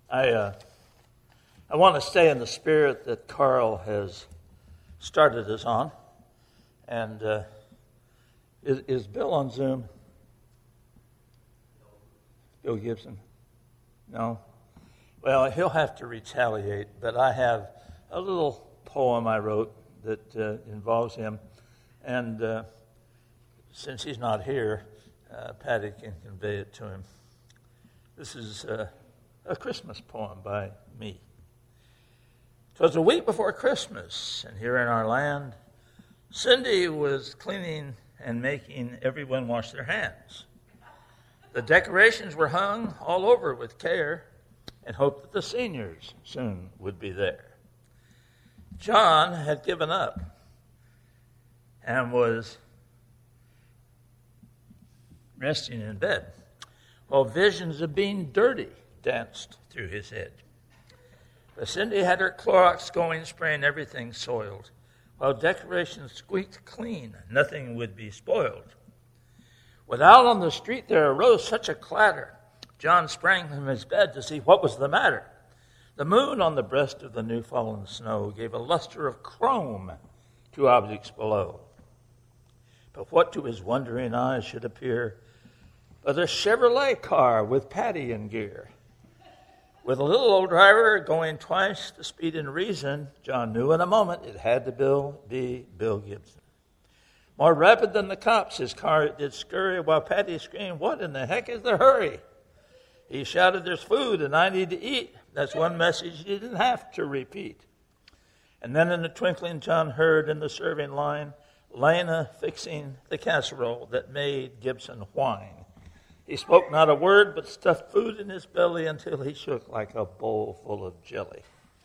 I want to stay in the spirit that Carl has started us on. And is Bill on Zoom? Bill Gibson? No? Well, he'll have to retaliate, but I have a little poem I wrote that involves him. And since he's not here, Patty can convey it to him. This is a Christmas poem by me. 'Twas a week before Christmas, and here in our land, Cindy was cleaning and making everyone wash their hands. The decorations were hung all over with care and hoped that the seniors soon would be there. John had given up and was resting in bed while visions of being dirty danced through his head. But Cindy had her Clorox going, spraying everything soiled. While decorations squeaked clean, nothing would be spoiled. Without on the street there arose such a clatter, John sprang from his bed to see what was the matter. The moon on the breast of the new fallen snow gave a luster of chrome to objects below. But what to his wondering eyes should appear but a Chevrolet car with Patty in gear. With a little old driver going twice the speed in reason, John knew in a moment it had to be Bill Gibson. More rapid than the cops, his car did scurry while Patty screamed, "What in the heck is the hurry?" He shouted, "There's food and I need to eat." That's one message he didn't have to repeat. And then in a twinkling, John heard in the serving line, Lena fixing the casserole that made Gibson whine. He spoke not a word, but stuffed food in his belly until he shook like a bowl full of jelly.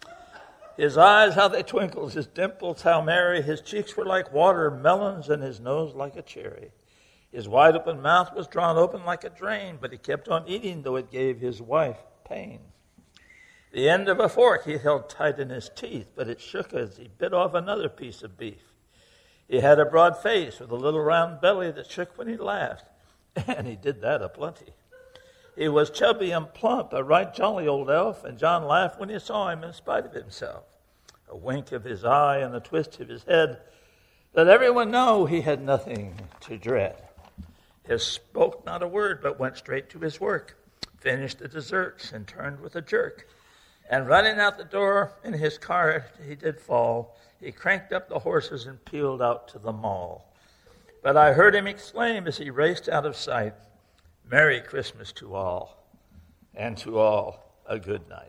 His eyes, how they twinkled, his dimples, how merry. His cheeks were like watermelons, and his nose like a cherry. His wide-open mouth was drawn open like a drain, but he kept on eating, though it gave his wife pain. The end of a fork he held tight in his teeth, but it shook as he bit off another piece of beef. He had a broad face with a little round belly that shook when he laughed. And he did that aplenty. He was chubby and plump, a right jolly old elf, and John laughed when he saw him in spite of himself. A wink of his eye and a twist of his head let everyone know he had nothing to dread. He spoke not a word, but went straight to his work, finished the desserts, and turned with a jerk. And running out the door in his car, he did fall. He cranked up the horses and peeled out to the mall. But I heard him exclaim as he raced out of sight, "Merry Christmas to all, and to all a good night."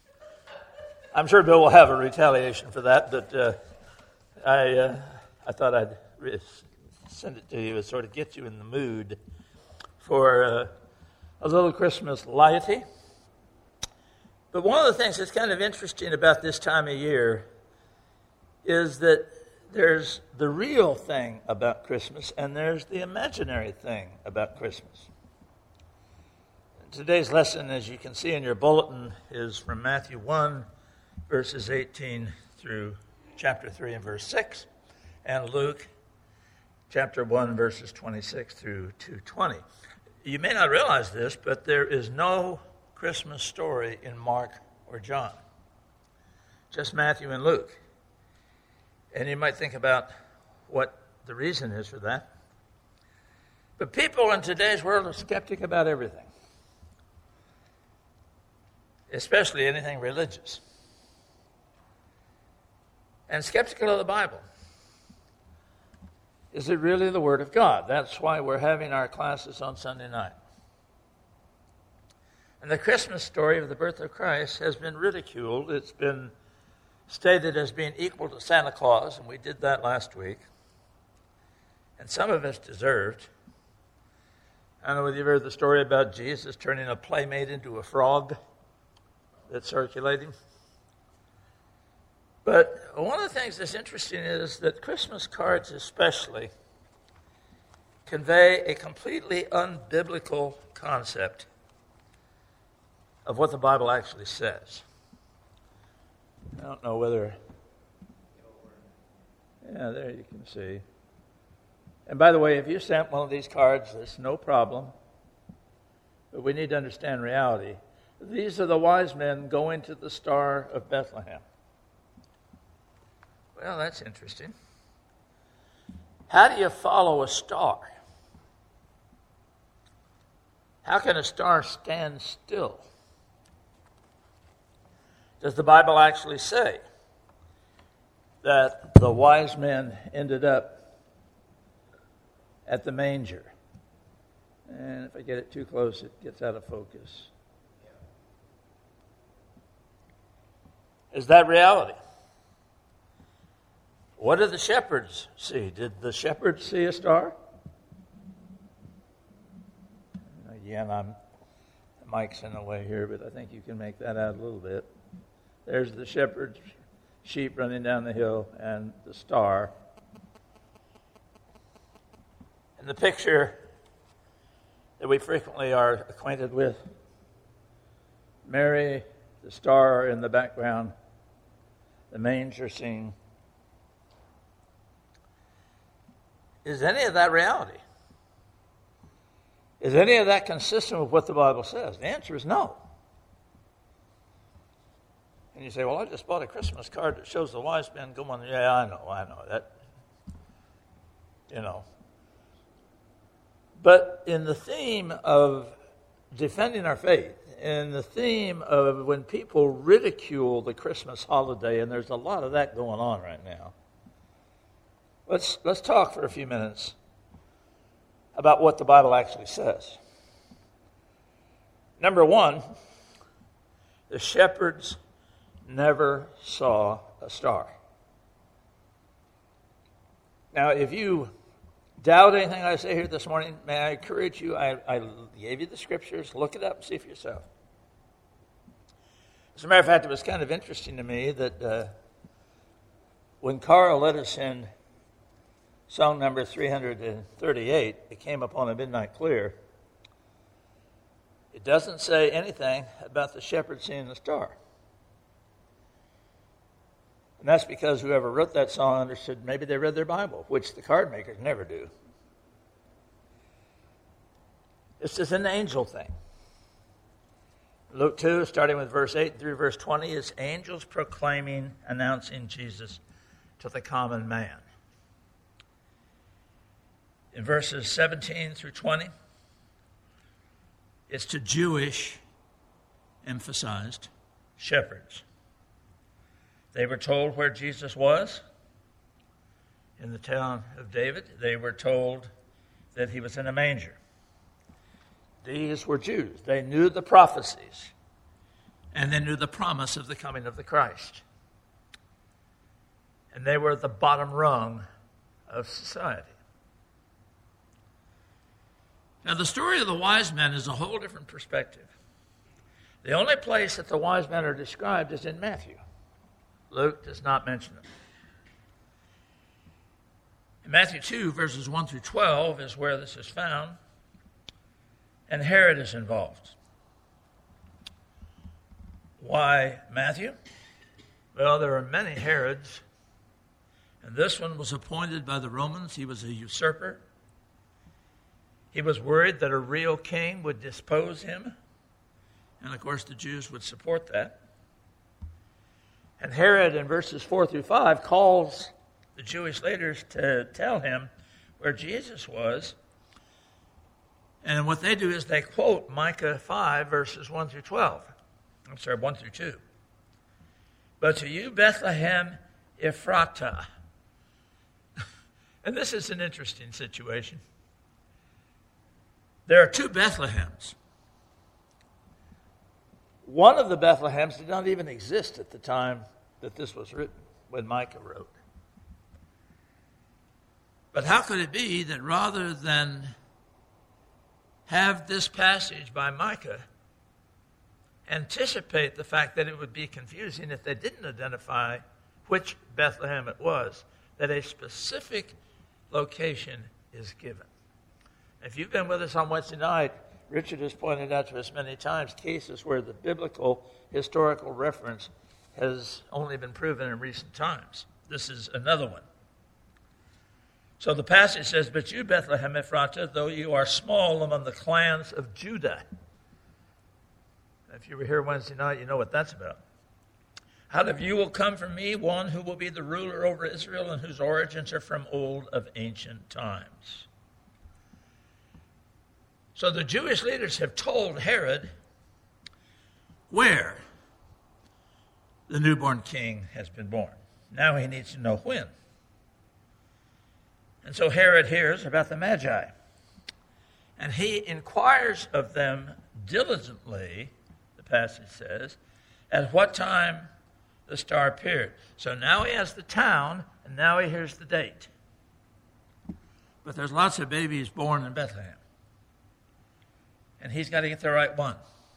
I'm sure Bill will have a retaliation for that, but I thought I'd send it to you to sort of get you in the mood for a little Christmas liety. But one of the things that's kind of interesting about this time of year is that there's the real thing about Christmas, and there's the imaginary thing about Christmas. Today's lesson, as you can see in your bulletin, is from Matthew 1, verses 18 through chapter 3 and verse 6, and Luke chapter 1, verses 26 through 2:20. You may not realize this, but there is no Christmas story in Mark or John, just Matthew and Luke. And you might think about what the reason is for that. But people in today's world are skeptic about everything, especially anything religious, and skeptical of the Bible. Is it really the Word of God? That's why we're having our classes on Sunday night. And the Christmas story of the birth of Christ has been ridiculed. It's been stated as being equal to Santa Claus, and we did that last week. And some of us deserved. I don't know whether you've heard the story about Jesus turning a playmate into a frog that's circulating. But one of the things that's interesting is that Christmas cards especially convey a completely unbiblical concept of what the Bible actually says. I don't know whether... Yeah, there you can see. And by the way, if you stamp one of these cards, there's no problem. But we need to understand reality. These are the wise men going to the Star of Bethlehem. Well, that's interesting. How do you follow a star? How can a star stand still? Does the Bible actually say that the wise men ended up at the manger? And if I get it too close, it gets out of focus. Is that reality? What did the shepherds see? Did the shepherds see a star? Again, the mic's in the way here, but I think you can make that out a little bit. There's the shepherd's sheep running down the hill and the star. And the picture that we frequently are acquainted with, Mary, the star in the background, the manger scene. Is any of that reality? Is any of that consistent with what the Bible says? The answer is no. And you say, well, I just bought a Christmas card that shows the wise men going. Yeah, I know. That, you know. But in the theme of defending our faith, in the theme of when people ridicule the Christmas holiday, and there's a lot of that going on right now, let's talk for a few minutes about what the Bible actually says. Number one, the shepherds never saw a star. Now, if you doubt anything I say here this morning, may I encourage you, I gave you the scriptures, look it up and see for yourself. As a matter of fact, it was kind of interesting to me that when Carl led us in song number 338, It Came Upon a Midnight Clear, it doesn't say anything about the shepherd seeing the star. And that's because whoever wrote that song understood maybe they read their Bible, which the card makers never do. This is an angel thing. Luke 2, starting with verse 8 through verse 20, is angels proclaiming, announcing Jesus to the common man. In verses 17 through 20, it's to Jewish, emphasized, shepherds. They were told where Jesus was in the town of David. They were told that he was in a manger. These were Jews. They knew the prophecies, and they knew the promise of the coming of the Christ. And they were the bottom rung of society. Now, the story of the wise men is a whole different perspective. The only place that the wise men are described is in Matthew. Luke does not mention them. In Matthew 2, verses 1 through 12 is where this is found, and Herod is involved. Why Matthew? Well, there are many Herods, and this one was appointed by the Romans. He was a usurper. He was worried that a real king would depose him, and of course the Jews would support that. And Herod, in verses 4 through 5, calls the Jewish leaders to tell him where Jesus was. And what they do is they quote Micah 5, verses 1 through 12. 1 through 2. But to you, Bethlehem Ephratah. And this is an interesting situation. There are two Bethlehems. One of the Bethlehems did not even exist at the time that this was written, when Micah wrote. But how could it be that rather than have this passage by Micah anticipate the fact that it would be confusing if they didn't identify which Bethlehem it was, that a specific location is given? If you've been with us on Wednesday night, Richard has pointed out to us many times cases where the biblical historical reference has only been proven in recent times. This is another one. So the passage says, but you, Bethlehem Ephratah, though you are small among the clans of Judah. If you were here Wednesday night, you know what that's about. Out of you will come from me one who will be the ruler over Israel and whose origins are from old of ancient times. So the Jewish leaders have told Herod where the newborn king has been born. Now he needs to know when. And so Herod hears about the Magi. And he inquires of them diligently, the passage says, at what time the star appeared. So now he has the town, and now he hears the date. But there's lots of babies born in Bethlehem. And he's got to get the right one.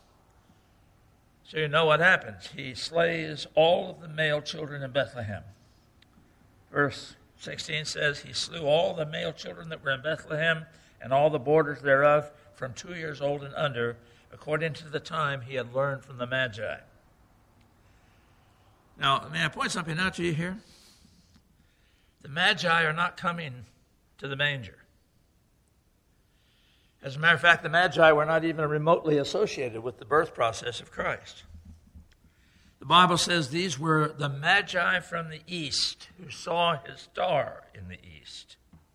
So you know what happens. He slays all of the male children in Bethlehem. Verse 16 says, he slew all the male children that were in Bethlehem and all the borders thereof from 2 years old and under, according to the time he had learned from the Magi. Now, may I point something out to you here? The Magi are not coming to the manger. As a matter of fact, the Magi were not even remotely associated with the birth process of Christ. The Bible says these were the Magi from the east who saw his star in the east.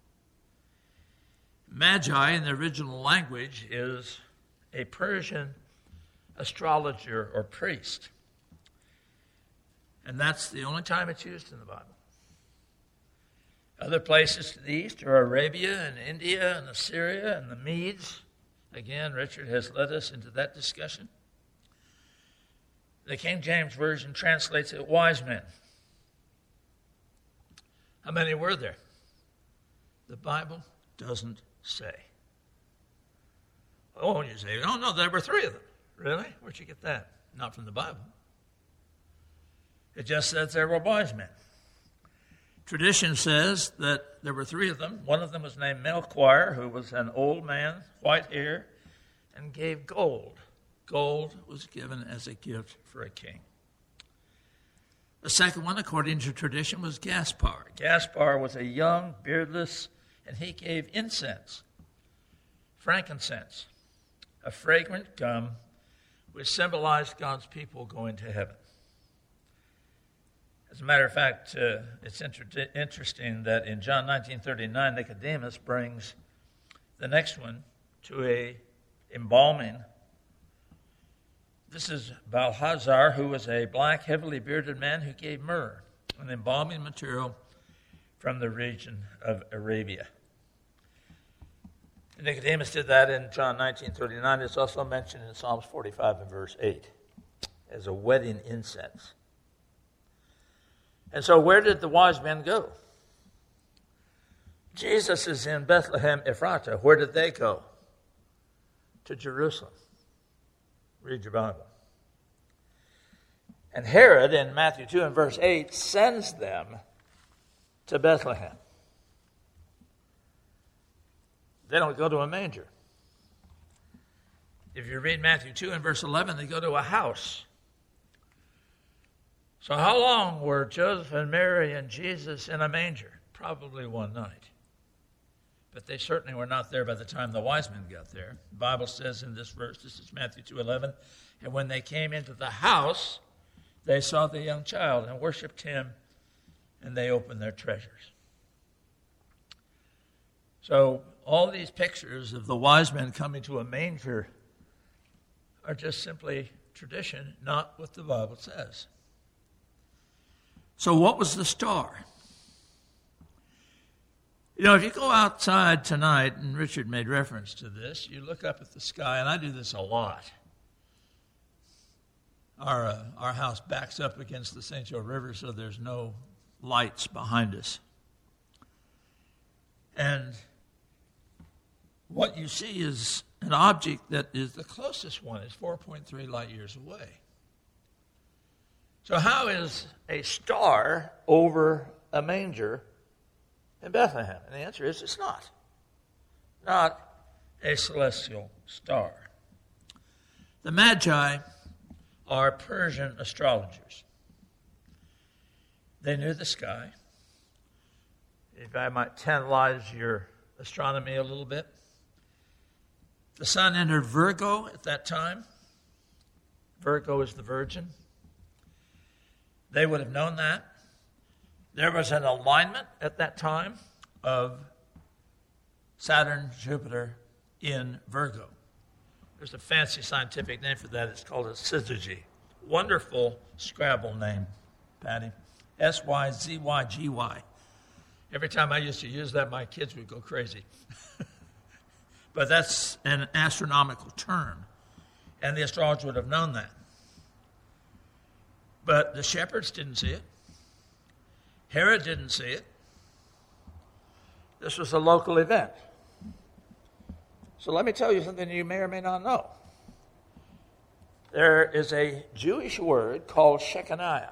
Magi in the original language is a Persian astrologer or priest. And that's the only time it's used in the Bible. Other places to the east are Arabia and India and Assyria and the Medes. Again, Richard has led us into that discussion. The King James Version translates it wise men. How many were there? The Bible doesn't say. Oh, you say, oh no, there were 3 of them. Really? Where'd you get that? Not from the Bible. It just says there were wise men. Tradition says that there were 3 of them. One of them was named Melchior, who was an old man, white hair, and gave gold. Gold was given as a gift for a king. The second one, according to tradition, was Gaspar. Gaspar was a young, beardless, and he gave incense, frankincense, a fragrant gum which symbolized God's people going to heaven. As a matter of fact, it's interesting that in John 19:39, Nicodemus brings the next one to a embalming. This is Balthazar, who was a black, heavily bearded man who gave myrrh, an embalming material from the region of Arabia. Nicodemus did that in John 19:39. It's also mentioned in Psalms 45 and verse 8 as a wedding incense. And so where did the wise men go? Jesus is in Bethlehem Ephratah. Where did they go? To Jerusalem. Read your Bible. And Herod, in Matthew 2 and verse 8, sends them to Bethlehem. They don't go to a manger. If you read Matthew 2 and verse 11, they go to a house. So how long were Joseph and Mary and Jesus in a manger? Probably one night. But they certainly were not there by the time the wise men got there. The Bible says in this verse, this is Matthew 2:11, and when they came into the house, they saw the young child and worshipped him, and they opened their treasures. So all these pictures of the wise men coming to a manger are just simply tradition, not what the Bible says. So what was the star? You know, if you go outside tonight, and Richard made reference to this, you look up at the sky, and I do this a lot. Our house backs up against the St. Joe River, so there's no lights behind us. And what you see is an object that is the closest one, is 4.3 light years away. So how is a star over a manger in Bethlehem? And the answer is it's not. Not a celestial star. The Magi are Persian astrologers. They knew the sky. If I might tantalize your astronomy a little bit, the sun entered Virgo at that time. Virgo is the Virgin. They would have known that. There was an alignment at that time of Saturn, Jupiter in Virgo. There's a fancy scientific name for that. It's called a syzygy. Wonderful Scrabble name, Patty. Syzygy. Every time I used to use that, my kids would go crazy. But that's an astronomical term, and the astrologers would have known that. But the shepherds didn't see it. Herod didn't see it. This was a local event. So let me tell you something you may or may not know. There is a Jewish word called Shechaniah,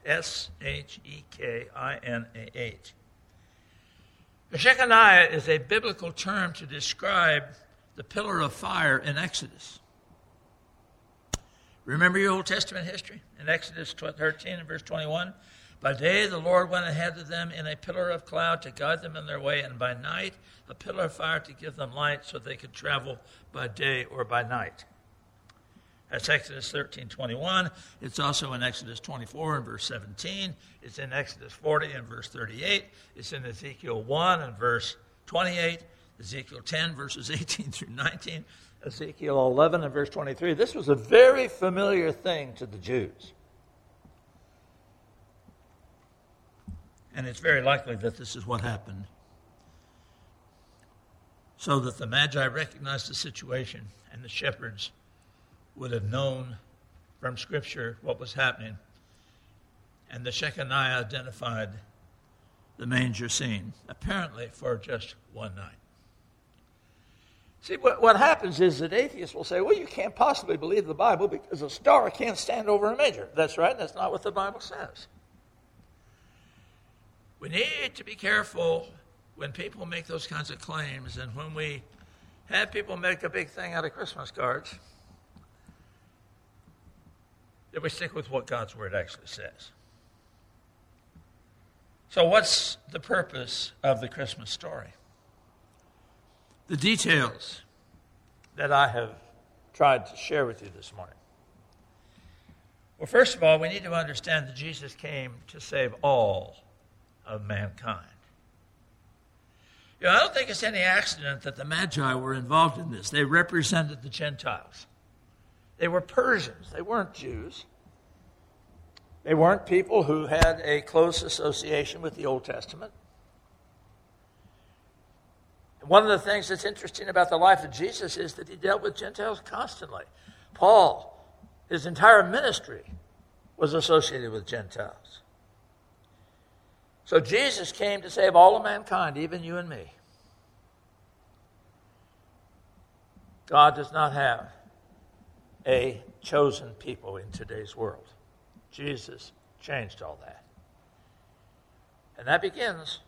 Shekiniah. The Shechaniah is a biblical term to describe the pillar of fire in Exodus. Remember your Old Testament history? In Exodus 13 and verse 21, by day the Lord went ahead of them in a pillar of cloud to guide them in their way, and by night a pillar of fire to give them light so they could travel by day or by night. That's Exodus 13:21. It's also in Exodus 24 and verse 17. It's in Exodus 40 and verse 38. It's in Ezekiel 1 and verse 28. Ezekiel 10 verses 18 through 19. Ezekiel 11 and verse 23. This was a very familiar thing to the Jews. And it's very likely that this is what happened, so that the Magi recognized the situation and the shepherds would have known from Scripture what was happening. And the Shechaniah identified the manger scene, apparently for just one night. See, what happens is that atheists will say, well, you can't possibly believe the Bible because a star can't stand over a manger. That's right, that's not what the Bible says. We need to be careful when people make those kinds of claims, and when we have people make a big thing out of Christmas cards, that we stick with what God's Word actually says. So what's the purpose of the Christmas story? The details that I have tried to share with you this morning. Well, first of all, we need to understand that Jesus came to save all of mankind. You know, I don't think it's any accident that the Magi were involved in this. They represented the Gentiles. They were Persians. They weren't Jews. They weren't people who had a close association with the Old Testament. And one of the things that's interesting about the life of Jesus is that he dealt with Gentiles constantly. Paul, his entire ministry was associated with Gentiles. So Jesus came to save all of mankind, even you and me. God does not have a chosen people in today's world. Jesus changed all that. And that begins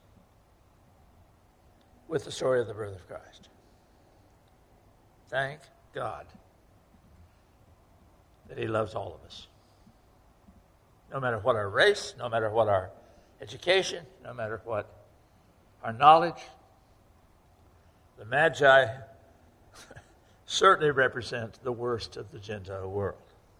with the story of the birth of Christ. Thank God that he loves all of us. No matter what our race, no matter what our education, no matter what our knowledge, the Magi certainly represent the worst of the Gentile world.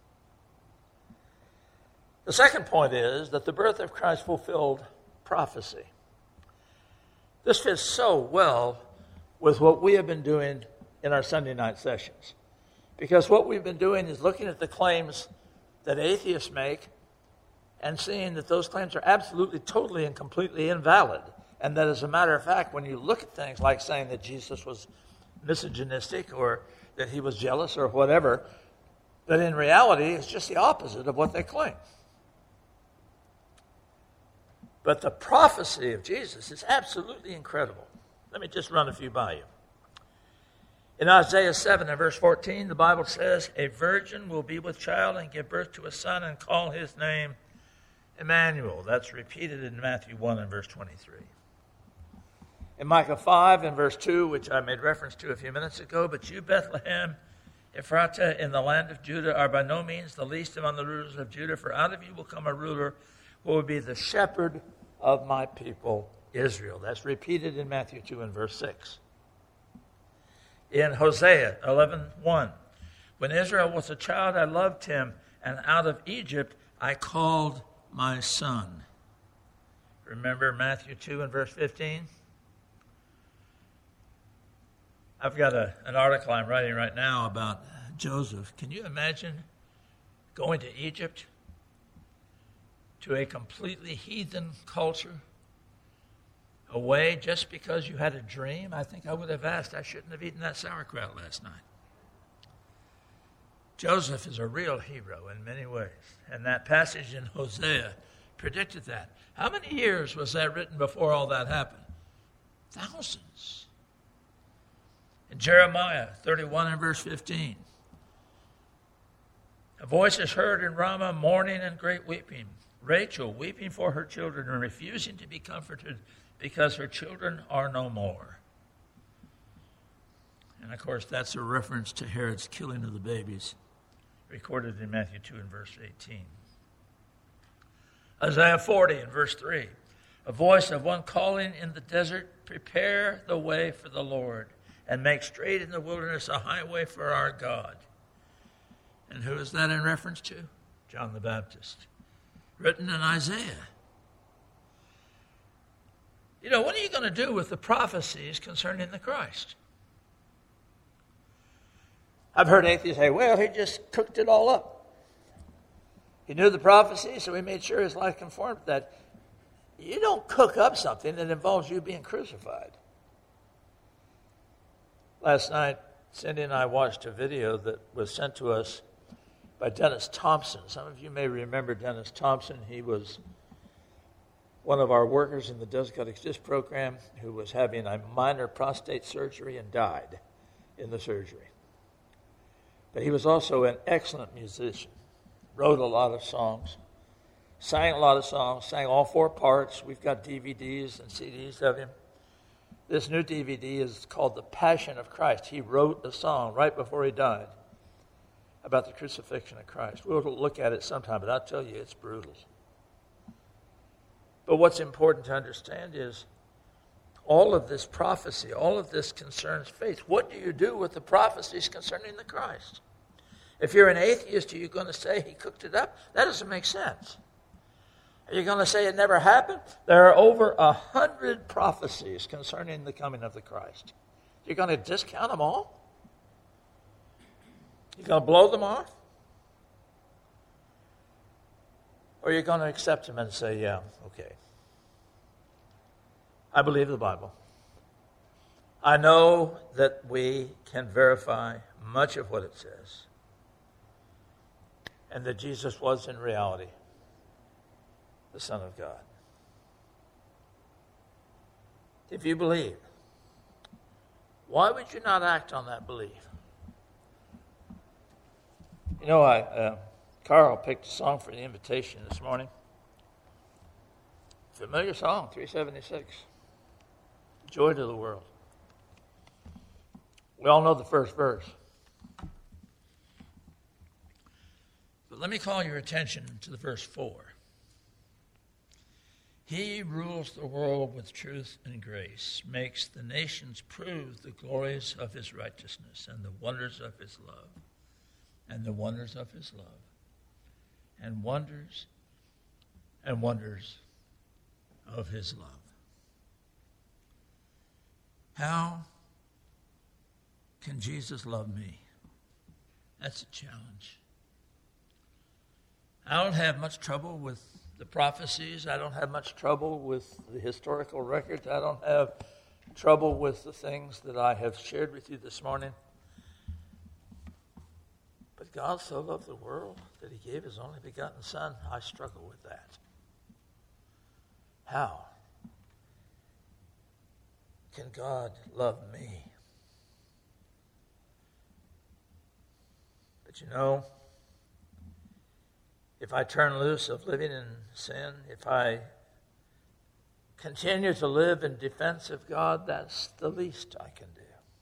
The second point is that the birth of Christ fulfilled prophecy. This fits so well with what we have been doing in our Sunday night sessions. Because what we've been doing is looking at the claims that atheists make and seeing that those claims are absolutely, totally, and completely invalid. And that, as a matter of fact, when you look at things like saying that Jesus was misogynistic or that he was jealous or whatever, that in reality it's just the opposite of what they claim. But the prophecy of Jesus is absolutely incredible. Let me just run a few by you. In Isaiah 7 and verse 14, the Bible says, a virgin will be with child and give birth to a son and call his name Emmanuel. That's repeated in Matthew 1 and verse 23. In Micah 5 and verse 2, which I made reference to a few minutes ago, but you, Bethlehem, Ephratah, in the land of Judah, are by no means the least among the rulers of Judah, for out of you will come a ruler who will be the shepherd of my people Israel. That's repeated in Matthew 2 and verse 6. In Hosea 11:1, when Israel was a child, I loved him, and out of Egypt I called my son. Remember Matthew 2 and verse 15? I've got an article I'm writing right now about Joseph. Can you imagine going to Egypt, to a completely heathen culture, away just because you had a dream? I think I would have asked, I shouldn't have eaten that sauerkraut last night. Joseph is a real hero in many ways, and that passage in Hosea predicted that. How many years was that written before all that happened? Thousands. In Jeremiah 31 and verse 15, a voice is heard in Ramah, mourning and great weeping. Rachel weeping for her children and refusing to be comforted because her children are no more. And of course, that's a reference to Herod's killing of the babies, recorded in Matthew 2 and verse 18. Isaiah 40 and verse 3, a voice of one calling in the desert, prepare the way for the Lord, and make straight in the wilderness a highway for our God. And who is that in reference to? John the Baptist. Written in Isaiah. You know, what are you going to do with the prophecies concerning the Christ? I've heard atheists say, well, he just cooked it all up. He knew the prophecy, so he made sure his life conformed to that. You don't cook up something that involves you being crucified. Last night, Cindy and I watched a video that was sent to us by Dennis Thompson. Some of you may remember Dennis Thompson. He was one of our workers in the Desert Cut Exist program who was having a minor prostate surgery and died in the surgery. But he was also an excellent musician, wrote a lot of songs, sang a lot of songs, sang all 4 parts. We've got DVDs and CDs of him. This new DVD is called The Passion of Christ. He wrote a song right before he died about the crucifixion of Christ. We'll look at it sometime, but I'll tell you, it's brutal. But what's important to understand is all of this prophecy, all of this concerns faith. What do you do with the prophecies concerning the Christ? If you're an atheist, are you going to say he cooked it up? That doesn't make sense. Are you going to say it never happened? There are over 100 prophecies concerning the coming of the Christ. You're going to discount them all? You're going to blow them off? Or you're going to accept them and say, yeah, okay. I believe the Bible. I know that we can verify much of what it says, and that Jesus was in reality the Son of God. If you believe, why would you not act on that belief? You know, Carl picked a song for the invitation this morning. Familiar song, 376. Joy to the world. We all know the first verse. But let me call your attention to the verse 4. He rules the world with truth and grace, makes the nations prove the glories of his righteousness and the wonders of his love, and the wonders of his love, and wonders of his love. How can Jesus love me? That's a challenge. I don't have much trouble with the prophecies. I don't have much trouble with the historical records. I don't have trouble with the things that I have shared with you this morning. But God so loved the world that he gave his only begotten Son. I struggle with that. How can God love me? But you know, if I turn loose of living in sin, if I continue to live in defense of God, that's the least I can do.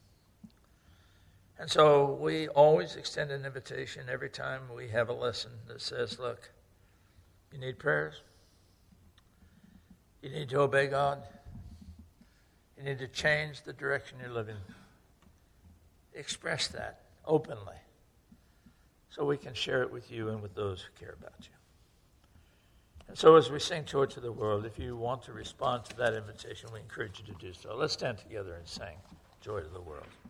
And so we always extend an invitation every time we have a lesson that says, look, you need prayers. You need to obey God. You need to change the direction you're living. Express that openly. so we can share it with you and with those who care about you. And so as we sing Joy to the World, if you want to respond to that invitation, we encourage you to do so. Let's stand together and sing Joy to the World.